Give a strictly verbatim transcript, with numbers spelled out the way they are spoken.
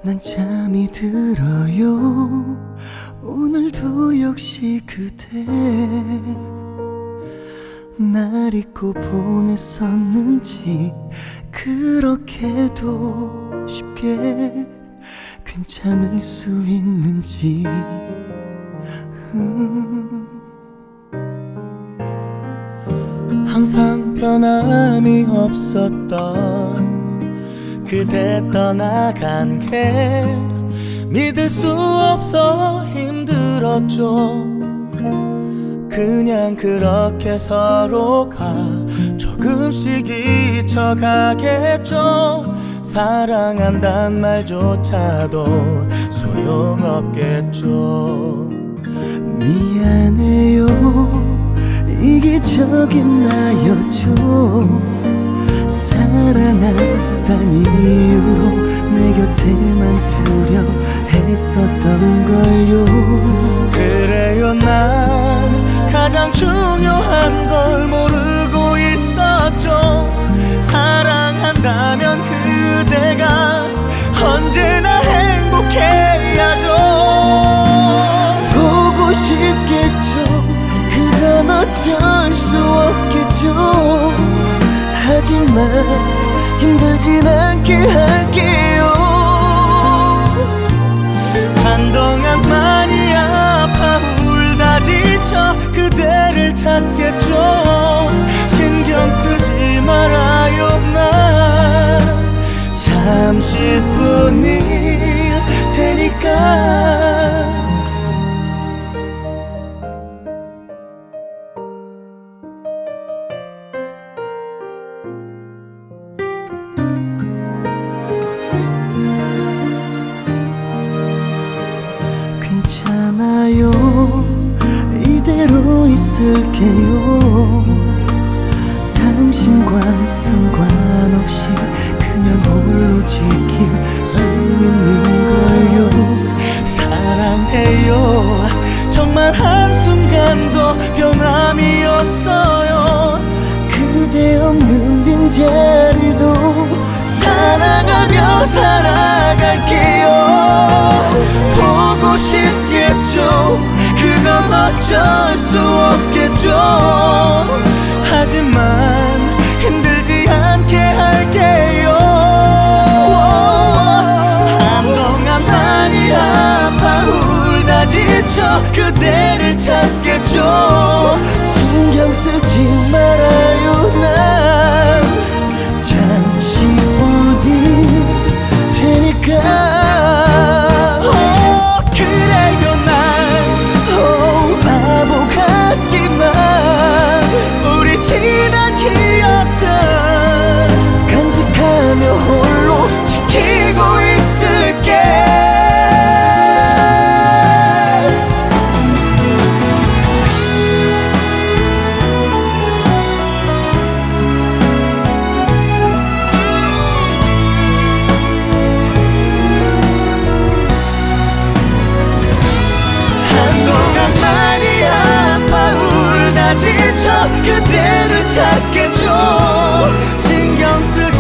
난 잠이 들어요. 오늘도 역시 그대 날 잊고 보냈었는지, 그렇게도 쉽게 괜찮을 수 있는지. 음. 항상 변함이 없었던 그대 떠나간 게 믿을 수 없어 힘들었죠. 그냥 그렇게 서로가 조금씩 잊혀가겠죠. 사랑한단 말조차도 소용없겠죠. 미안해요, 이기적인 나였죠. 사랑한다는 이유로 내 곁에만 두려 했었던 걸요. 그래요, 난 가장 중요한 걸 모르고 있었죠. 사랑한다면 그대가 언제나 행복해야죠. 보고 싶겠죠. 그건 어쩔 수 없겠죠. 하지만 힘들진 않게 할게요. 한동안 많이 아파 울다 지쳐 그대를 찾겠죠. 신경 쓰지 말아요, 난 잠시뿐일 테니까. 괜찮아요, 이대로 있을게요. 당신과 상관없이 그냥 홀로 지킬 수 있는 걸요. 사랑해요, 정말 한순간도 변함이 없어요. 그대 없는 빈자리도 사랑하며 살아갈게요. 보고 싶겠죠. 그건 어쩔 수 없겠죠. 하지만 힘들지 않게 할게요. 한동안 많이 아파 울다 지쳐 그대를 찾겠죠. 신경 쓰지 말아요, 난 잠시뿐일 테니까. 지난 기억들 간직하며 홀로 지키고 있을게. 한동안 많이 아파 울다 지쳐 그대를 찾겠죠. 신경 쓰